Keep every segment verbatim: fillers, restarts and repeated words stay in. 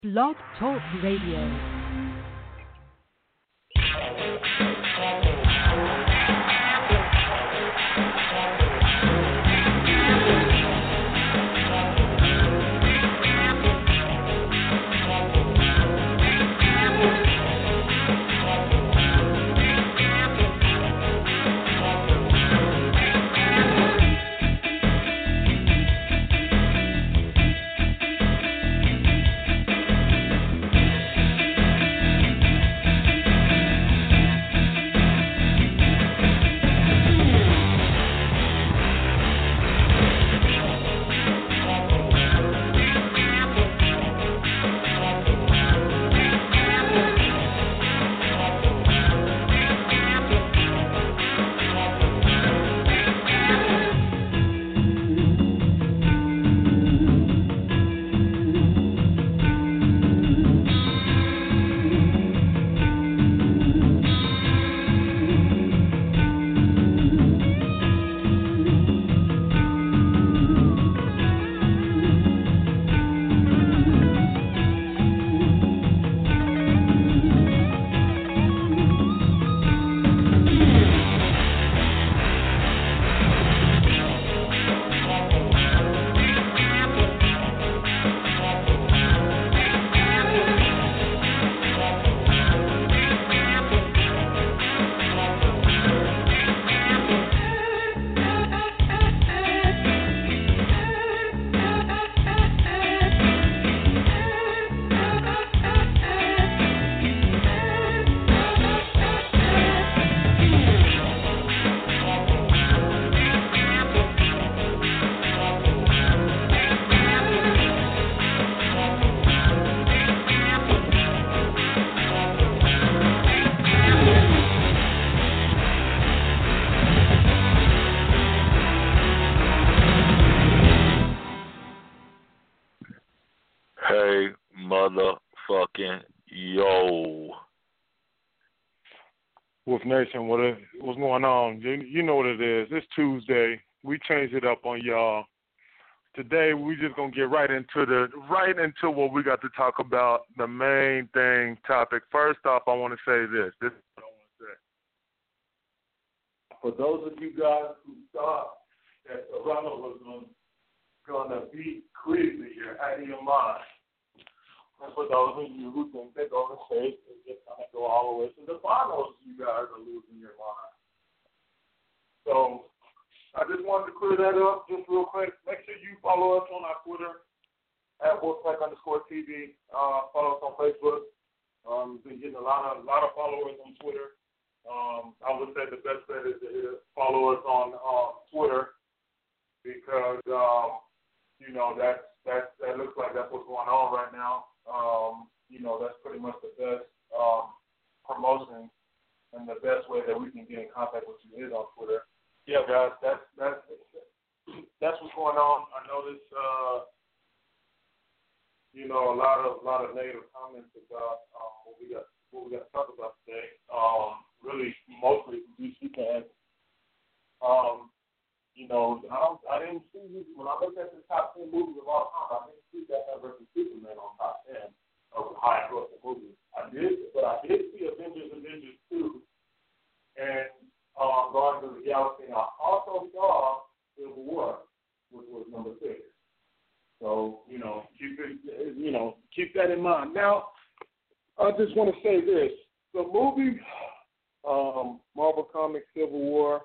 Blog Talk Radio. Hey, motherfucking yo. Wolf Nation, what is, what's going on? You, you know what it is. It's Tuesday. We changed it up on y'all. Today we just gonna get right into the right into what we got to talk about. The main thing topic. First off, I want to say this. This is what I want to say. For those of you guys who thought that Toronto was gonna, gonna beat Cleveland, you're out of your mind. And for those of you who think they're going to State is just going to go all the way to the finals, you guys are losing your mind. So I just wanted to clear that up just real quick. Make sure you follow us on our Twitter at Wolfpack underscore T V. Uh, follow us on Facebook. Um, we've been getting a lot of a lot of followers on Twitter. Um, I would say the best bet is to follow us on uh, Twitter because um, you know that's that's that looks like that's what's going on right now. Um, you know, that's pretty much the best um, promotion and the best way that we can get in contact with you is on Twitter. Yeah, guys, that's that's that's what's going on. I noticed, uh, you know, a lot of a lot of negative comments about um, what we got what we got to talk about today. Um, really, mostly from D C fans. Um, you know, I don't, I didn't see when I looked at the top ten movies of all time. I didn't see Batman versus Superman on top ten of high grossing movies. I did, but I did see Avengers, Avengers two, and um, Guardians of the Galaxy. And I also saw Civil War, which was number six. So you know, keep it, you know, keep that in mind. Now, I just want to say this: the movie, um, Marvel Comics Civil War.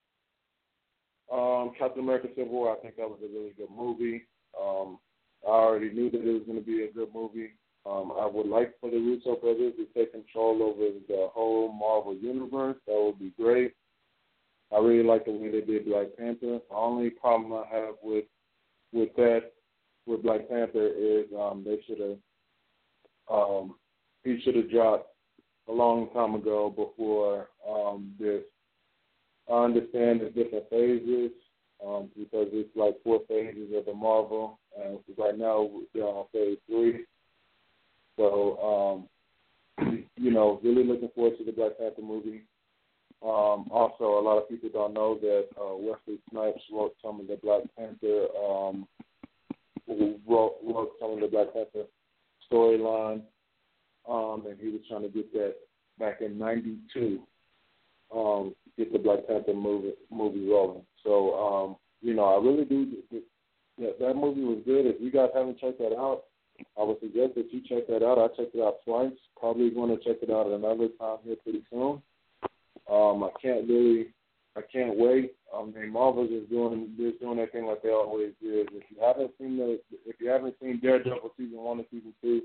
Um, Captain America Civil War, I think that was a really good movie. Um, I already knew that it was going to be a good movie. Um, I would like for the Russo brothers to take control over the whole Marvel universe. That would be great. I really like the way they did Black Panther. The only problem I have with with that, with Black Panther, is um, they should have, um, he should have dropped a long time ago before um, this. I understand the different phases um, because it's like four phases of the Marvel, and right now we're on phase three. So, um, you know, really looking forward to the Black Panther movie. Um, also, a lot of people don't know that uh, Wesley Snipes wrote some of the Black Panther, um, wrote, wrote some of the Black Panther storyline, um, and he was trying to get that back in ninety-two, um, get the Black Panther movie movie rolling. So, um, you know, I really do. Yeah, that movie was good. If you guys haven't checked that out, I would suggest that you check that out. I checked it out twice. Probably going to check it out another time here pretty soon. Um, I can't really, I can't wait. Um, and Marvel's just doing, just doing that thing like they always do. If you haven't seen the, if you haven't seen Daredevil season one and season two,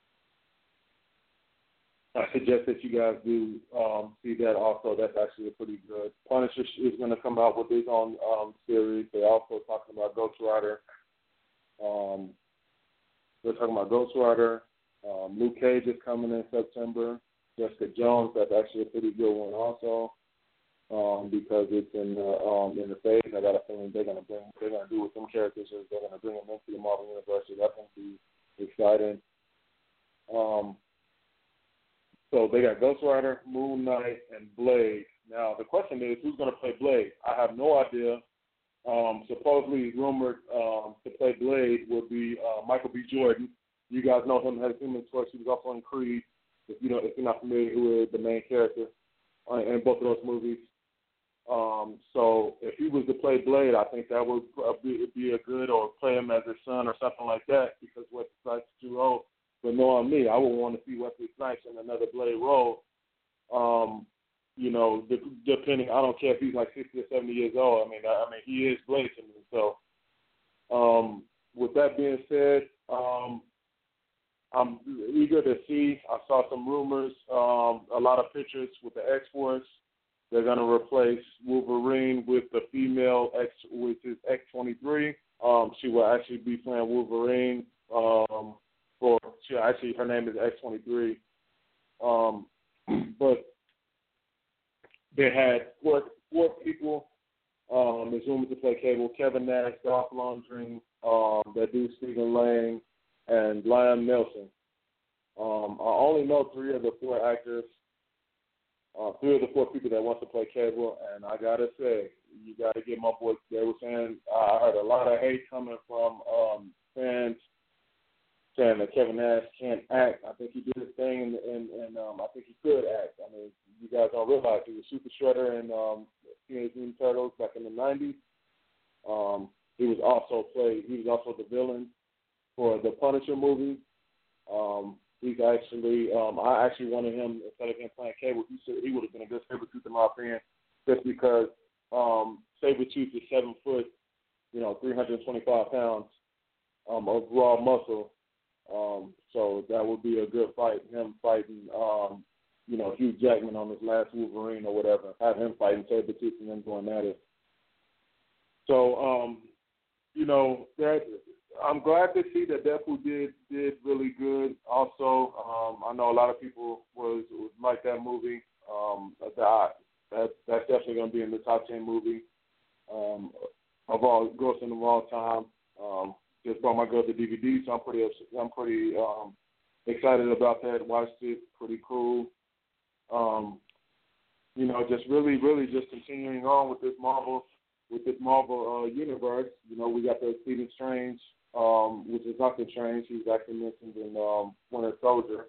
I suggest that you guys do um, see that also. That's actually a pretty good. Punisher is going to come out with his own um, series. They're also talking about Ghost Rider. Um, they're talking about Ghost Rider. Um, Luke Cage is coming in September. Jessica Jones, that's actually a pretty good one also, um, because it's in the um, in the phase. I got a feeling they're going to bring, they're going to do with some characters. They're going to bring them into the Marvel Universe. So that's going to be exciting. Um, So they got Ghost Rider, Moon Knight, and Blade. Now, the question is, who's going to play Blade? I have no idea. Um, supposedly rumored um, to play Blade would be uh, Michael B. Jordan. You guys know him as Human Torch. He was also in Creed. If you know, if you're not familiar with the main character uh, in both of those movies. Um, so if he was to play Blade, I think that would uh, be, be a good, or play him as his son or something like that, because Wesley Snipes is too old. But knowing me, I would want to see Wesley Snipes in another Blade role. Um, you know, de- depending, I don't care if he's like sixty or seventy years old. I mean, I, I mean, he is Blade to me. So, um, with that being said, um, I'm eager to see. I saw some rumors, um, a lot of pictures with the X-Force. They're going to replace Wolverine with the female X, which is X twenty-three. Um, she will actually be playing Wolverine. Um, For she actually, her name is X twenty-three, um, but they had four four people. Um, there's rumored to play Cable: Kevin Nash, Dolph Lundgren, um, that dude Stephen Lang, and Liam Nelson. Um, I only know three of the four actors, uh, three of the four people that want to play Cable, and I gotta say, you gotta give my boys. They were saying I heard a lot of hate coming from um, fans, saying that Kevin Nash can't act. I think he did his thing, and, and, and um, I think he could act. I mean, you guys don't realize he was Super Shredder in um, Teenage Mutant Turtles back in the nineties. Um, he was also played. He was also the villain for the Punisher movie. Um, he's actually, um, I actually wanted him, instead of him playing Cable, he said he would have been a good Sabretooth in my opinion, just because um, Sabretooth is seven foot, you know, three hundred twenty-five pounds um, of raw muscle. Um, so that would be a good fight, him fighting, um, you know, Hugh Jackman on his last Wolverine or whatever, have him fighting Sabretooth and then going at it. So, um, you know, that I'm glad to see that Deadpool did did really good. Also, um, I know a lot of people was, was like that movie. Um, that, that that's definitely going to be in the top ten movie um, of all grossing of all time. Um, Just brought my girl the D V D, so I'm pretty I'm pretty um, excited about that. Watched it, pretty cool. Um, you know, just really, really just continuing on with this Marvel, with this Marvel uh, universe. You know, we got the Stephen Strange, um, which is Doctor Strange. He's actually mentioned in um, Winter Soldier,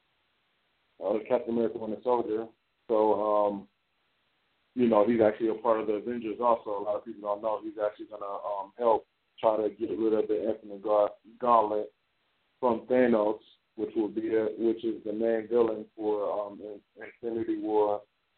uh, Captain America: Winter Soldier. So, um, you know, he's actually a part of the Avengers. Also, a lot of people don't know he's actually going to um, help try to get rid of the Infinite Gauntlet from Thanos, which will be a, which is the main villain for um, Infinity War.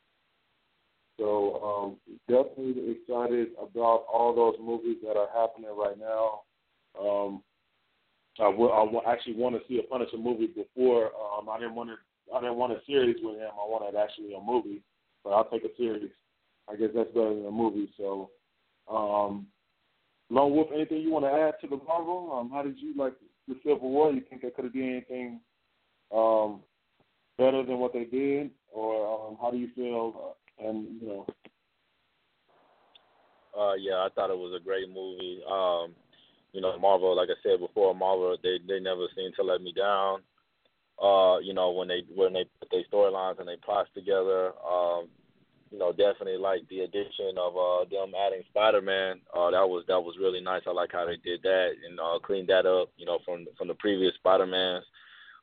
So um, definitely excited about all those movies that are happening right now. Um, I, w- I w- actually want to see a Punisher movie before. Um, I didn't want to. I didn't want a series with him. I wanted actually a movie, but I'll take a series. I guess that's better than a movie. So. Um, Lone Wolf, anything you want to add to the Marvel? Um, how did you like the Civil War? You think they could have done anything um, better than what they did, or um, how do you feel? Uh, and you know, Uh, yeah, I thought it was a great movie. Um, you know, Marvel, like I said before, Marvel they they never seem to let me down. Uh, you know, when they when they put their storylines and they plots together. Um, You know, definitely like the addition of uh, them adding Spider-Man. Uh, that was that was really nice. I like how they did that and uh, cleaned that up. You know, from from the previous Spider-Mans.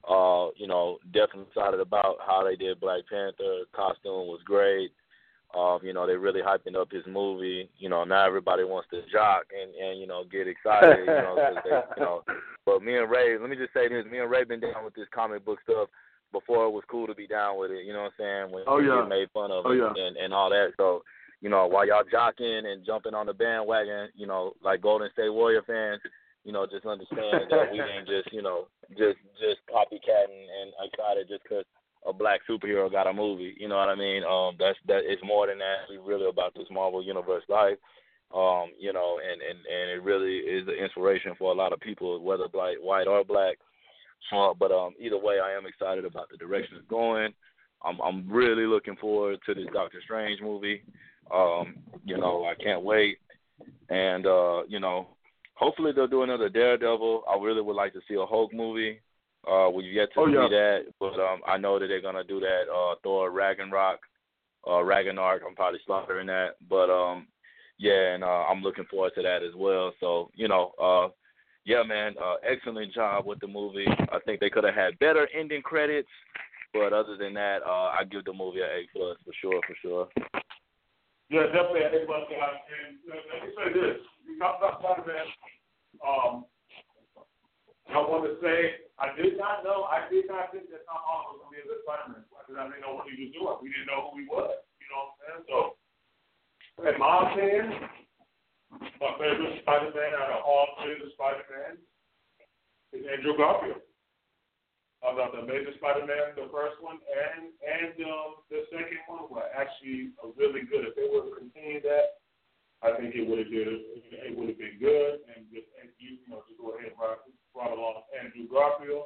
Uh, you know, definitely excited about how they did Black Panther. Costume was great. Um, you know, they really hyping up his movie. You know, now everybody wants to jock and, and you know, get excited, you know, 'cause they, you know. But me and Ray, let me just say this, me and Ray been down with this comic book stuff before it was cool to be down with it, you know what I'm saying, when oh, you yeah. get made fun of oh, and, yeah. and, and all that. So, you know, while y'all jocking and jumping on the bandwagon, you know, like Golden State Warrior fans, you know, just understand that we ain't just, you know, just just copycatting and excited just 'cause a black superhero got a movie. You know what I mean? Um, that's that. It's more than that. We really about this Marvel Universe life. Um, you know, and, and, and it really is an inspiration for a lot of people, whether black, white or black. Uh, but um, either way, I am excited about the direction it's going. I'm I'm really looking forward to this Doctor Strange movie. Um, you know, I can't wait. And uh, you know, hopefully they'll do another Daredevil. I really would like to see a Hulk movie. Uh, we've yet to oh, see yeah. that, but um, I know that they're gonna do that. Uh, Thor Ragnarok, uh, Ragnarok. I'm probably slaughtering that, but um, yeah, and uh, I'm looking forward to that as well. So you know, uh, yeah, man, uh, excellent job with the movie. I think they could have had better ending credits, but other than that, uh, I give the movie an A plus for sure, for sure. Yeah, definitely an A plus guy. And uh, let me say this: you talk about Spider-Man. Um, I want to say I did not know. I did not think that Tom Holland was going to be a good Spider-Man. Because I didn't know what he was doing. We didn't know who he was. You know what I'm saying? So, in my opinion, my favorite Spider-Man out of all three of the Spider-Man is Andrew Garfield. I thought the Amazing Spider-Man, the first one, and and um, the second one were actually really good. If they would have continued that, I think it would have been it would have been good. And just and you, you know, to go ahead and brought, brought along Andrew Garfield,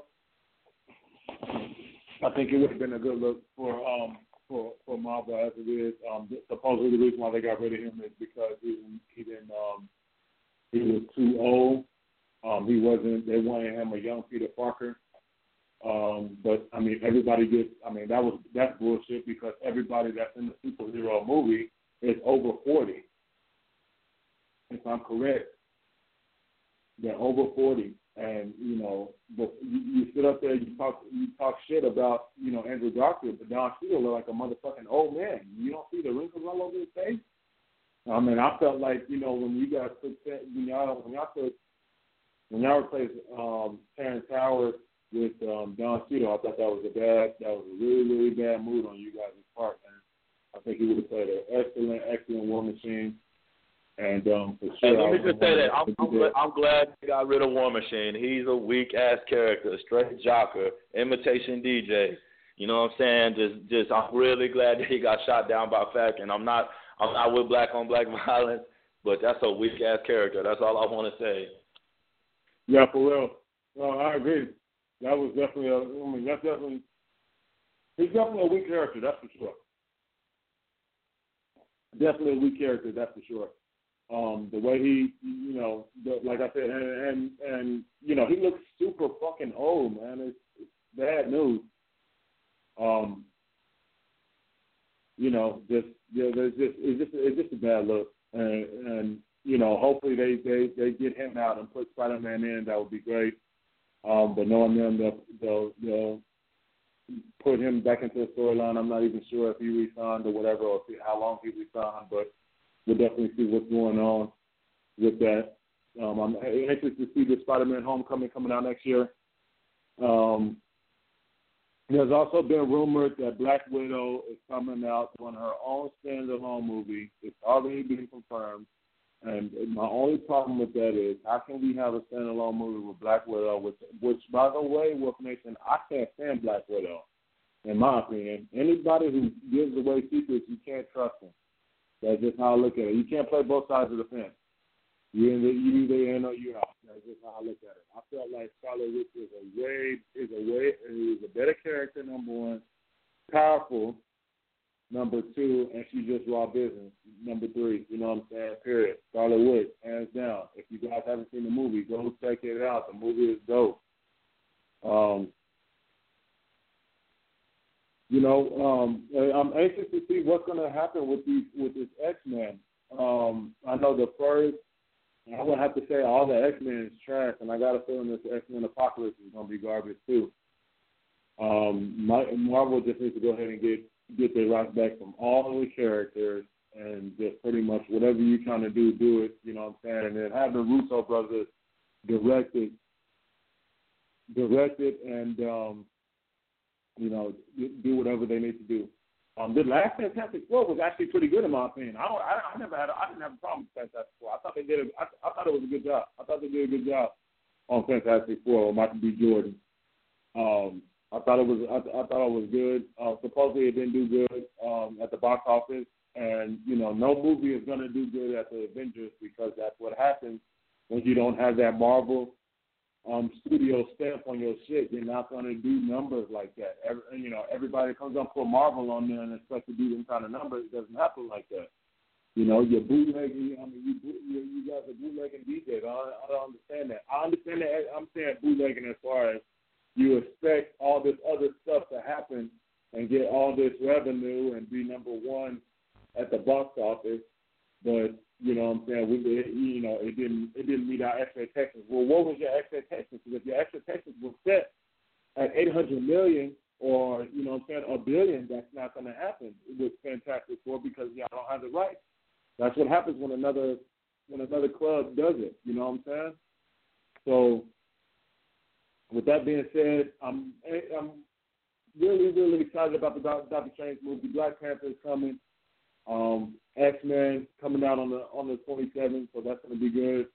I think it would have been a good look for um for, for Marvel as it is. Um, supposedly the reason why they got rid of him is because he he didn't um he was too old. Um, he wasn't. They wanted him a young Peter Parker. Um, but I mean, everybody gets. I mean, that was that's bullshit because everybody that's in the superhero movie is over forty. If I'm correct, they're over forty, and you know, but you, you sit up there, you talk, you talk shit about you know Andrew Garfield, but Don Cheadle look like a motherfucking old man. You don't see the wrinkles all over his face. I mean, I felt like you know when you guys took when y'all when y'all took when y'all replaced um, Terrence Howard with um, Don Cheadle, I thought that was a bad, that was a really, really bad move on you guys' part, man. I think he would have played an excellent, excellent War Machine, and um, for sure. And let me just say that I'm, I'm, glad, I'm glad they got rid of War Machine. He's a weak ass character, a straight jocker, imitation D J. You know what I'm saying? Just, just, I'm really glad that he got shot down by Falcon. I'm not, I'm not with black on black violence, but that's a weak ass character. That's all I want to say. Yeah, for real. No, I agree. That was definitely, a, I mean, that's definitely, he's definitely a weak character, that's for sure. Definitely a weak character, that's for sure. Um, the way he, you know, the, like I said, and, and, and, you know, he looks super fucking old, man. It's, it's bad news. Um, you know, just, yeah, there's just, it's just, it's just a bad look. And, and you know, hopefully they, they, they get him out and put Spider-Man in, that would be great. Um, but knowing them, they'll, they'll, they'll put him back into the storyline. I'm not even sure if he re-signed or whatever, or if, how long he re-signed, but we'll definitely see what's going on with that. Um, I'm anxious to see the Spider-Man Homecoming coming out next year. Um, there's also been rumored that Black Widow is coming out on her own standalone movie. It's already been confirmed. And my only problem with that is, how can we have a standalone movie with Black Widow, which, which by the way, Wolf Nation, I can't stand Black Widow, in my opinion. Anybody who gives away secrets, you can't trust them. That's just how I look at it. You can't play both sides of the fence. You either, you either in or you're out. That's just how I look at it. I felt like Scarlet Witch is a way, is a way, is a better character, number one, powerful, number two, and she's just raw business. Number three, you know what I'm saying? Period. Scarlet Witch, hands down. If you guys haven't seen the movie, go check it out. The movie is dope. Um, you know, um, I'm anxious to see what's going to happen with these with this X-Men. Um, I know the first, I would have to say all the X-Men is trash, and I got a feeling this X-Men Apocalypse is going to be garbage too. Um, Marvel just needs to go ahead and get get their rights back from all of the characters and just pretty much whatever you're trying to do, do it. You know what I'm saying? And then have the Russo brothers direct it, direct it, and um, you know, do whatever they need to do. Um, the last Fantastic Four was actually pretty good in my opinion. I don't, I, I never had, a, I didn't have a problem with Fantastic Four. I thought they did, a, I, I thought it was a good job. I thought they did a good job on Fantastic Four with Michael B. Jordan. Um, I thought it was, I, I thought it was good. Uh, supposedly it didn't do good um, at the box office, and you know, no movie is going to do good at the Avengers because that's what happens when you don't have that Marvel Um, studio stamp on your shit. You're not going to do numbers like that. Every, you know, everybody comes up for Marvel on there and expects to do them kind of numbers. It doesn't happen like that. You know, you're bootlegging. I mean, you you, you guys are bootlegging D Js. I, I don't understand that. I understand that. I'm saying bootlegging as far as you expect all this other stuff to happen and get all this revenue and be number one at the box office, but you know what I'm saying? We, it, you know, it didn't it didn't meet our expectations. Well, what was your expectations? Because if your expectations were set at eight hundred million or, you know what I'm saying, a billion, that's not going to happen with Fantastic Four because y'all don't have the rights. That's what happens when another when another club does it. You know what I'm saying? So, with that being said, I'm I'm really really excited about the Doctor Strange movie. Black Panther is coming. Um, X-Men coming out on the on the twenty-seventh, so that's going to be good.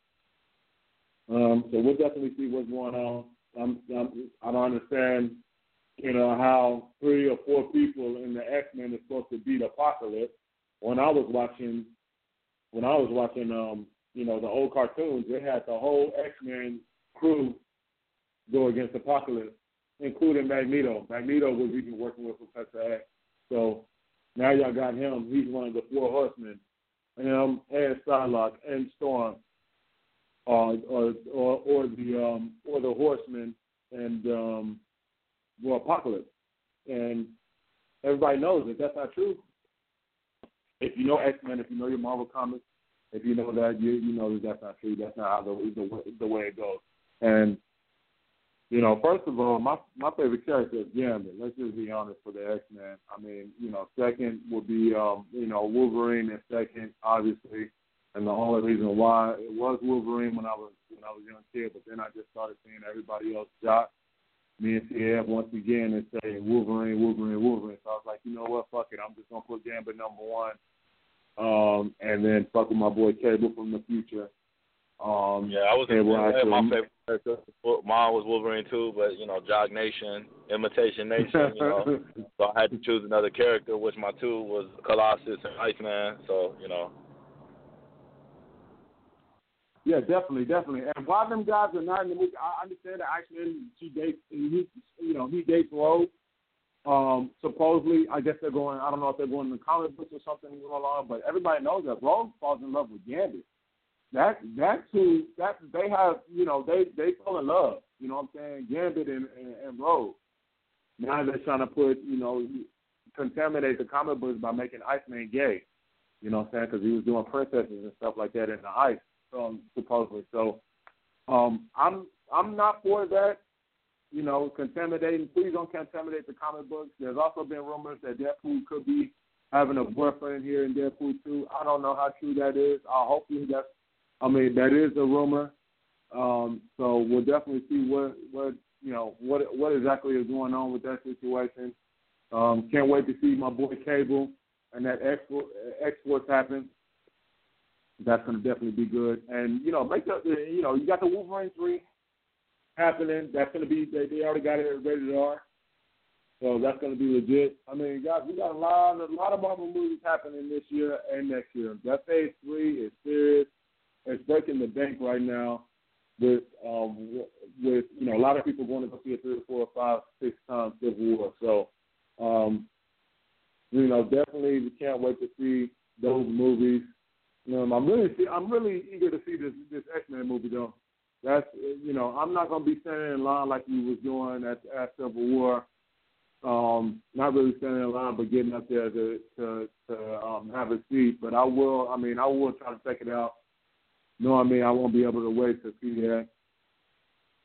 Um, so we'll definitely see what's going on. I'm, I'm, I don't understand, you know, how three or four people in the X-Men is supposed to beat Apocalypse. When I was watching, when I was watching, um, you know, the old cartoons, they had the whole X-Men crew go against Apocalypse, including Magneto. Magneto was even working with Professor X. So now y'all got him. He's one of the four horsemen. Him and Psylocke and Storm, uh, or or or the um, or the horsemen and um, well, Apocalypse. And everybody knows that that's not true. If you know X-Men, if you know your Marvel comics, if you know that, you you know that that's not true. That's not how the the, the way it goes. And you know, first of all, my my favorite character is Gambit. Let's just be honest for the X-Men. I mean, you know, second would be, um, you know, Wolverine and second, obviously. And the only reason why it was Wolverine when I was when I was a young kid, but then I just started seeing everybody else jock me and C F once again and say Wolverine, Wolverine, Wolverine. So I was like, you know what, fuck it. I'm just going to put Gambit number one um, and then fuck with my boy Cable from the future. Um, yeah, I was Cable, actually, my favorite character. Mine was Wolverine too, but you know, Jog Nation, Imitation Nation. You know, so I had to choose another character, which my two was Colossus and Iceman. So you know. Yeah, definitely, definitely. And while them guys are not in the movie, I understand that Iceman, she dates, he, you know, he dates Rogue. Um, supposedly, I guess they're going. I don't know if they're going in the comic books or something along, but everybody knows that Rogue falls in love with Gambit. That that's who that they have, you know, they they fall in love. You know what I'm saying? Gambit and, and, and Rogue. Now they're trying to put, you know, contaminate the comic books by making Iceman gay. You know what I'm saying? Because he was doing princesses and stuff like that in the ice, um, supposedly. So um, I'm I'm not for that. You know, contaminating. Please don't contaminate the comic books. There's also been rumors that Deadpool could be having a boyfriend here in Deadpool two. I don't know how true that is. Uh, hopefully that's. I mean, that is a rumor. Um, so we'll definitely see what, what you know what what exactly is going on with that situation. Um, can't wait to see my boy Cable and that export exports happen. That's going to definitely be good. And you know, make the you know you got the Wolverine three happening. That's going to be they, they already got it rated R. So that's going to be legit. I mean, guys, we got a lot of a lot of Marvel movies happening this year and next year. That Phase three is serious. It's breaking the bank right now with, um, with you know, a lot of people going to go see it three or four or five, six times Civil War. So, um, you know, definitely we can't wait to see those movies. Um, I'm really, I'm really eager to see this this X-Men movie though. That's, you know, I'm not going to be standing in line like we was doing at, at Civil War. Um, not really standing in line, but getting up there to to, to um, have a seat. But I will. I mean, I will try to check it out. No, I mean, I won't be able to wait to see that.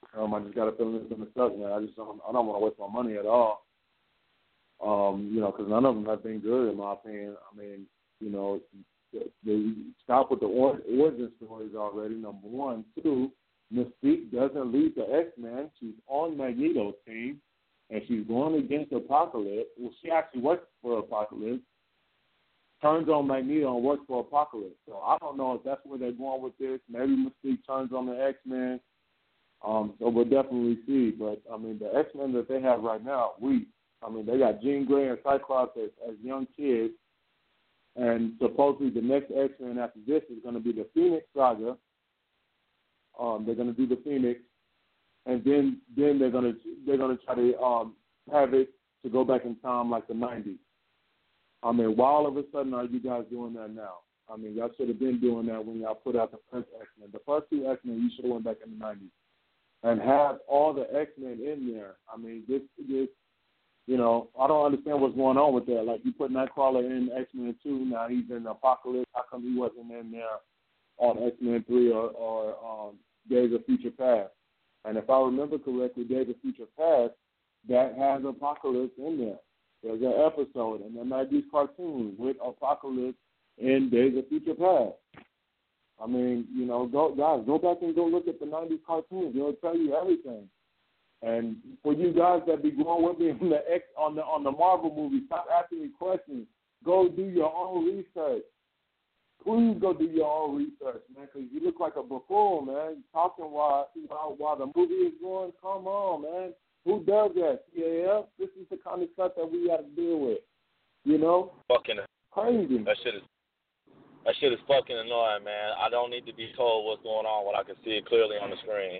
Um, I just got a feeling it's going to suck, man. I just don't, I don't want to waste my money at all. Um, you know, because none of them have been good in my opinion. I mean, you know, they, they stop with the or- origin stories already. Number one, two, Mystique doesn't lead the X-Men. She's on Magneto's team, and she's going against Apocalypse. Well, she actually works for Apocalypse. Turns on Magneto and works for Apocalypse. So I don't know if that's where they're going with this. Maybe Mystique turns on the X-Men. Um, so we'll definitely see. But, I mean, the X-Men that they have right now, we, I mean, they got Jean Grey and Cyclops as, as young kids. And supposedly the next X-Men after this is going to be the Phoenix Saga. Um, they're going to do the Phoenix. And then then they're going to they're going to try to um, have it to go back in time like the nineties. I mean, why all of a sudden are you guys doing that now? I mean, y'all should have been doing that when y'all put out the first X-Men. The first two X-Men, you should have went back in the nineties and have all the X-Men in there. I mean, this, this, you know, I don't understand what's going on with that. Like, you put Nightcrawler in X-Men two, now he's in Apocalypse. How come he wasn't in there on X-Men three or, or um, Days of Future Past? And if I remember correctly, Days of Future Past, that has Apocalypse in there. There's an episode in the nineties cartoon with Apocalypse in Days of Future Past. I mean, you know, go, guys, go back and go look at the nineties cartoons. They'll tell you everything. And for you guys that be going with me on the X on the on the Marvel movie, stop asking me questions. Go do your own research. Please go do your own research, man, because you look like a buffoon, man. Talking while while, while the movie is going. Come on, man. Who does that? C A F? This is the kind of stuff that we got to deal with. You know? Fucking crazy. That shit is that shit is fucking annoying, man. I don't need to be told what's going on when I can see it clearly on the screen.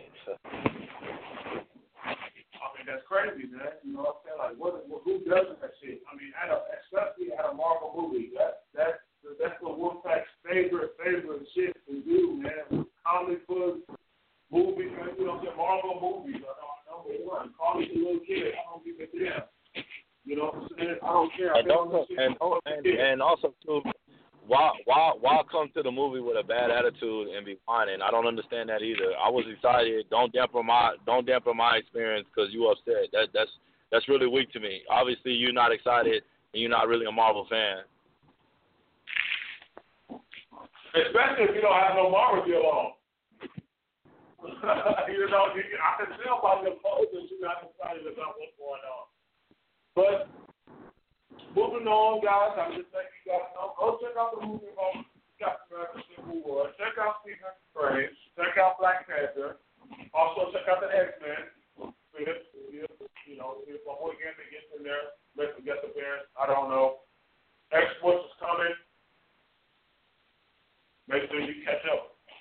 I mean, that's crazy, man. You know what I'm saying? Like, what, who does that shit? I mean, at a, especially at a Marvel movie, that that's that's the Wolfpack's favorite favorite shit to do, man. Comic books, movies, man. You know, Marvel movies. I don't know they run. Call me a little kid. I don't give a damn. You know what I'm saying? I don't care. I and, also, and, and, and also, too, why, why, why come to the movie with a bad attitude and be whining? I don't understand that either. I was excited. Don't dampen my, don't dampen my experience because you upset. That, that's, that's really weak to me. Obviously, you're not excited and you're not really a Marvel fan. Especially if you don't have no Marvel deal on. You know, you, I can tell by your post that you're not excited about what's going on. But moving on, guys, I'm just letting you guys know. Go check out the movie on Captain America Civil War. Check out Stephen Strange. Check out Black Panther. Also check out the X-Men. If, if, you know, if a whole game that gets in there, let's get the parents. I don't know. X-Force is coming. Make sure you catch up.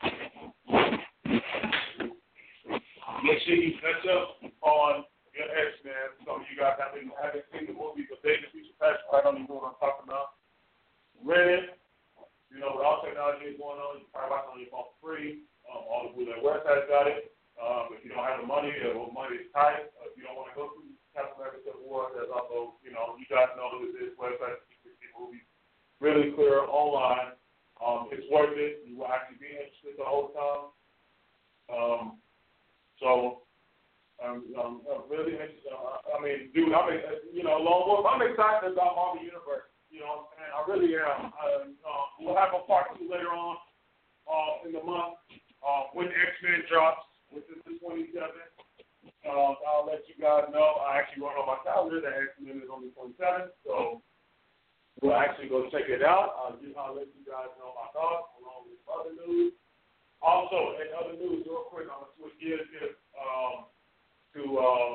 Make sure you catch up on your X-Men. Some of you guys haven't, haven't seen the movie, but Days of Future Past, right on the movie I'm talking about. Rent it. You know, with all technology is going on, you can probably watch it on your phone for free. Um, all the bootleg websites got it. Um, if you don't have the money, or money is tight, uh, if you don't want to go through Captain America Civil War, there's also, you know, you guys know who this website. You can see movies really clear online. Um, it's worth it. You will actually be interested the whole time. Um, so, um, um, I'm really interested. Uh, I mean, dude, I mean, uh, you know, Lone Wolf, I'm excited about Marvel Universe. You know what I'm saying? I really am. Uh, uh, we'll have a part two later on uh, in the month uh, when X-Men drops, which is the twenty-seventh. Uh, I'll let you guys know. I actually wrote on my calendar that X-Men is on the twenty-seventh, so we'll actually go check it out. I'll, just, I'll let you guys know my thoughts along with other news. Also, in other news, real quick, I'm going to switch gears here um, to, um,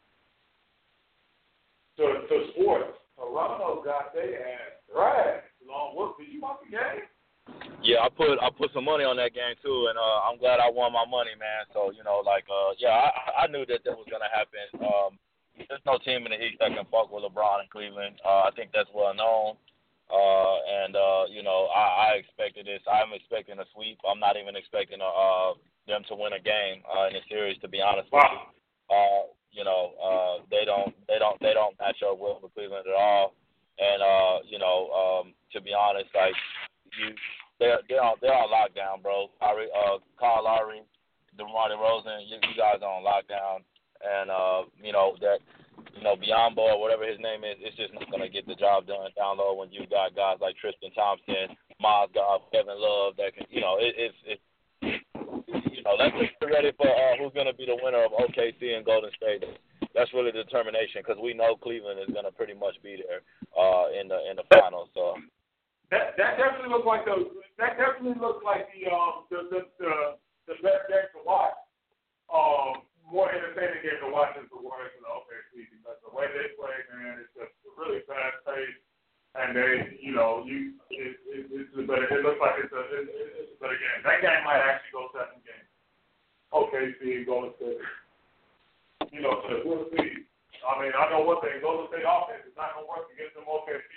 to to sports. Toronto got their ass dragged. Long Wolf, did you watch the game? Yeah, I put I put some money on that game too, and uh, I'm glad I won my money, man. So you know, like, uh, yeah, I, I knew that that was gonna happen. Um, there's no team in the East that can fuck with LeBron in Cleveland. Uh, I think that's well known. Uh, and uh, you know, I, I expected this. I'm expecting a sweep. I'm not even expecting a, uh, them to win a game uh, in a series, to be honest with you. Uh, you know, uh, they don't they don't they don't match up well with Cleveland at all. And uh, you know, um, to be honest, like you, they're they're on they're on lockdown, bro. Lowry, uh, Kyle Lowry, DeMar DeRozan, you, you guys are on lockdown, and uh, you know that you know Biombo or whatever his name is, it's just not gonna get the job done down low when you got guys like Tristan Thompson, Miles Goff, Kevin Love that can, you know, it, it's it's you know let's get ready for uh, who's gonna be the winner of O K C and Golden State. That's really the determination because we know Cleveland is gonna pretty much be there uh, in the in the finals. So. That that definitely looks like the that definitely looks like the um the the the, the best game to watch. Um, more entertaining game to watch is the Warriors and the O K C because the way they play, man, it's just really fast paced, and they, you know, you it, it, it's a better. It looks like it's a it, it's a better game. That game might actually go seven games. O K C and Golden State. You know, so we'll see. I mean, I know one thing: Golden State offense is not gonna work against them O K C.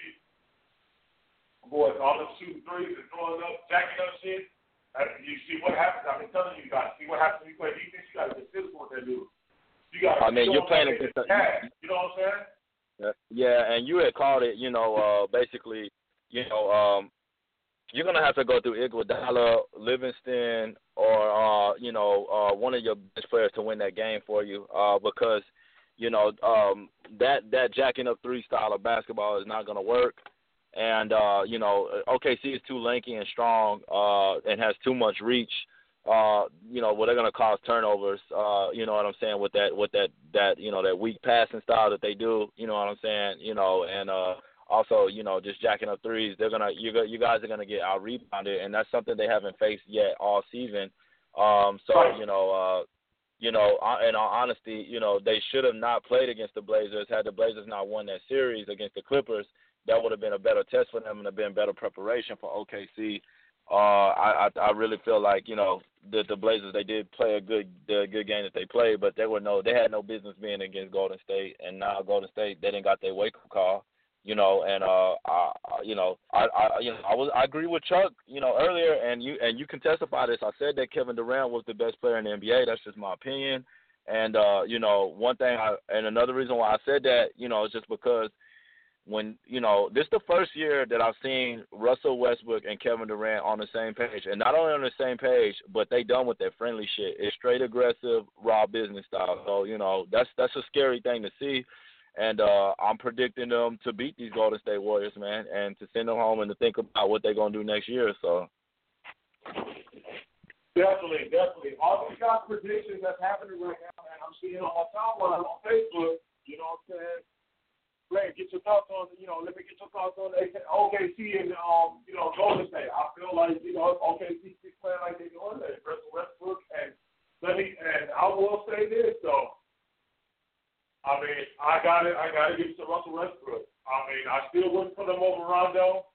Boys, all them shooting threes and throwing up, jacking up shit. You see what happens. I've been telling you guys. See what happens when you play defense. You got to be physical with that dude. You got to. I mean, you're playing against the. You know what I'm saying? Yeah, and you had called it. You know, uh, basically, you know, um, you're gonna have to go through Iguodala, Livingston, or uh, you know, uh, one of your best players to win that game for you, uh, because, you know, um, that that jacking up three style of basketball is not gonna work. And, uh, you know, O K C is too lanky and strong uh, and has too much reach, uh, you know, where they're going to cause turnovers, uh, you know what I'm saying, with that, with that, that, you know, that weak passing style that they do, you know what I'm saying, you know, and uh, also, you know, just jacking up threes. They're going to, you you guys are going to get out-rebounded, and that's something they haven't faced yet all season. Um, so, you know, uh, you know, in all honesty, you know, they should have not played against the Blazers. Had the Blazers not won that series against the Clippers, that would have been a better test for them and have been better preparation for O K C. Uh, I, I I really feel like, you know, the the Blazers, they did play a good the good game that they played, but they were no they had no business being against Golden State, and now Golden State, they didn't got their wake up call, you know, and uh I, I you know I, I you know I was I agree with Chuck, you know, earlier, and you and you can testify this. I said that Kevin Durant was the best player in the N B A. That's just my opinion, and uh you know one thing I and another reason why I said that, you know, is just because. When, you know, this is the first year that I've seen Russell Westbrook and Kevin Durant on the same page. And not only on the same page, but they done with that friendly shit. It's straight aggressive, raw business style. So, you know, that's that's a scary thing to see. And uh, I'm predicting them to beat these Golden State Warriors, man, and to send them home and to think about what they're going to do next year. So. Definitely, definitely. All these guys' predictions that's happening right now, man, I'm seeing on my timeline on Facebook, you know what I'm saying? Ray, get your thoughts on, you know, let me get your thoughts on O K C and, um, you know, Golden State. I feel like, you know, O K C keeps playing like they're doing that. Russell Westbrook, and let me, and I will say this, though. I mean, I got it, I got to give it to Russell Westbrook. I mean, I still wouldn't put him over Rondo.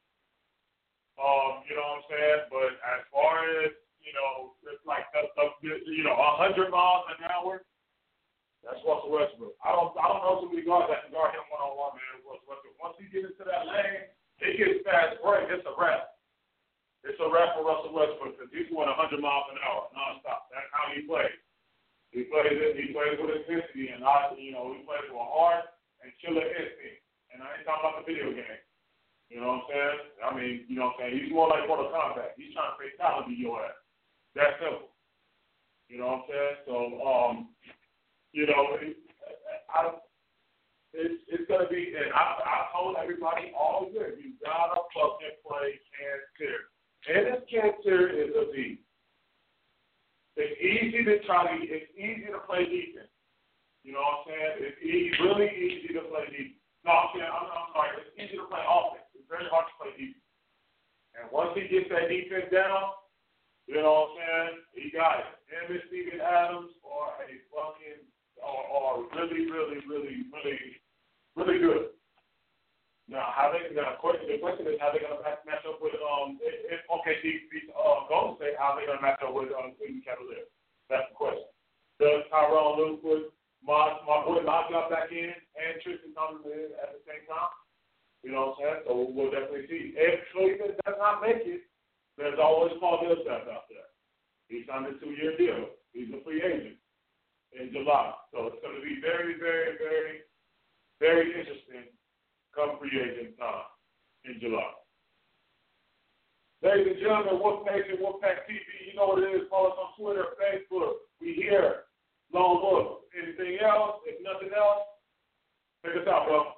Um, you know what I'm saying? But as far as, you know, it's like, the, the, you know, one hundred miles an hour, that's Russell Westbrook. I don't I don't know too many guards that can guard him one-on-one, man. Russell Westbrook. Once he gets into that lane, it gets fast break. It's a wrap. It's a wrap for Russell Westbrook because he's going one hundred miles an hour nonstop. That's how he plays. He plays it. He plays with intensity, and I, you know, he plays with a heart and killer instinct. And I ain't talking about the video game. You know what I'm saying? I mean, you know what I'm saying? He's more like Mortal Kombat. He's trying to fatality your ass. That's simple. You know what I'm saying? So, um. You know, it, I, it's it's gonna be. And I I told everybody all year, you gotta fucking play Cancer. And this Cancer is a beat. It's easy to try to. It's easy to play defense. You know what I'm saying? It's easy, really easy to play defense. No, I'm saying I'm, I'm sorry. It's easy to play offense. It's very hard to play defense. And once he gets that defense down, you know what I'm saying? He got it. Him and Steven Adams are a fucking. Are, are really, really, really, really, really good. Now, how they now, the question, the question is how they gonna match, match up with um if, if O K C beats uh, Golden State, how they gonna match up with um Cleveland Cavaliers? That's the question. Does Tyrone Lue put my my boy Lonzo back in and Tristan Thompson in at the same time? You know what I'm saying? So we'll definitely see. If Cleveland does not make it, there's always Paul Millsap out there. He signed a two-year deal. He's a free agent in July. So it's going to be very, very, very, very interesting come free agent time in July. Ladies and gentlemen, Wolf Nation, Wolfpack T V, you know what it is. Follow us on Twitter, Facebook. We here. Lone Wolf. Anything else? If nothing else, take us out, bro.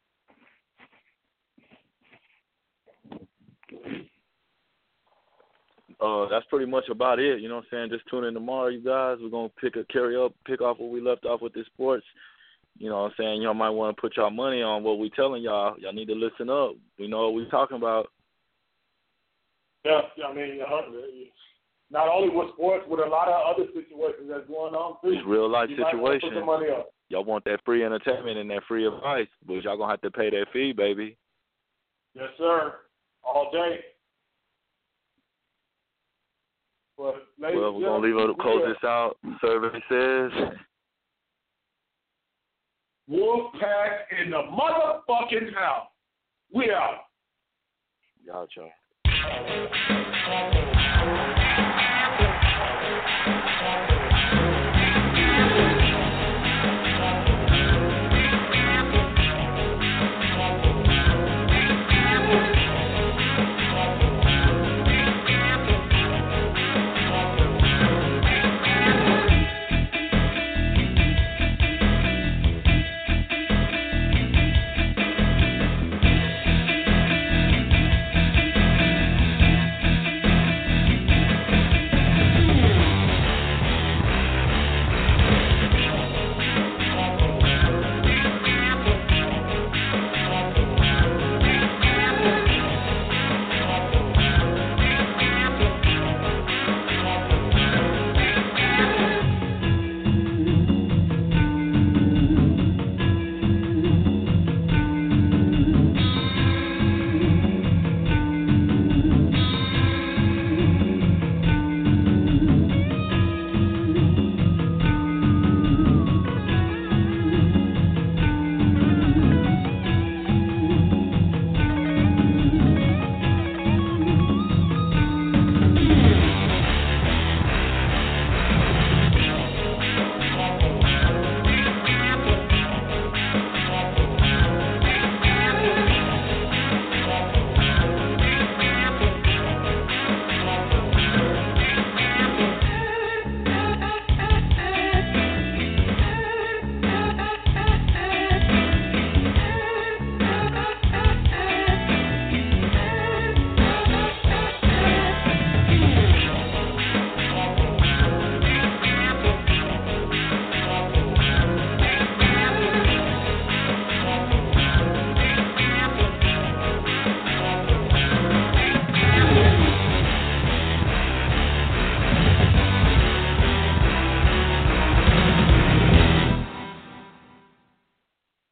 Uh, that's pretty much about it. You know what I'm saying? Just tune in tomorrow, you guys. We're gonna pick a carry up, pick off what we left off with the sports. You know what I'm saying? Y'all might want to put y'all money on what we telling y'all. Y'all need to listen up. We know what we talking about. Yeah, I mean, uh, not only with sports, with a lot of other situations that's going on too. It's real life you situation. Put the money up. Y'all want that free entertainment and that free advice, but y'all gonna have to pay that fee, baby. Yes, sir. All day. But, well, we're gonna leave it to close this out. Survey says Wolfpack in the motherfucking house. We out. Y'all, y'all.